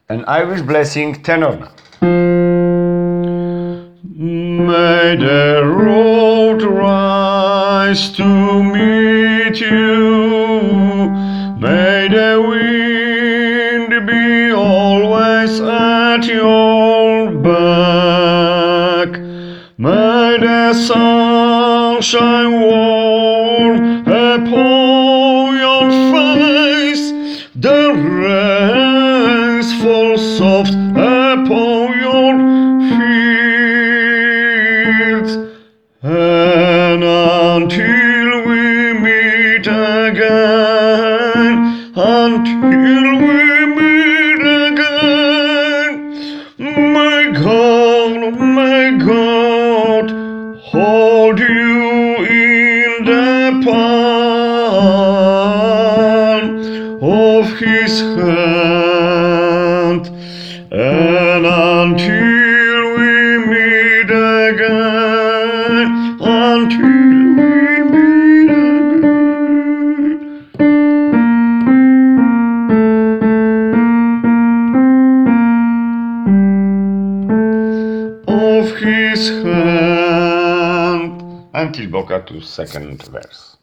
An Irish blessing tenor. May the road rise to meet you. May the wind be always at your back. May the sun shine warm upon your face. The rains fall soft upon your fields. And until we meet again, until we meet again, may God hold you in the palm of His hand. And until we meet again, until we meet again, of His hand. Until Boccatu's second verse.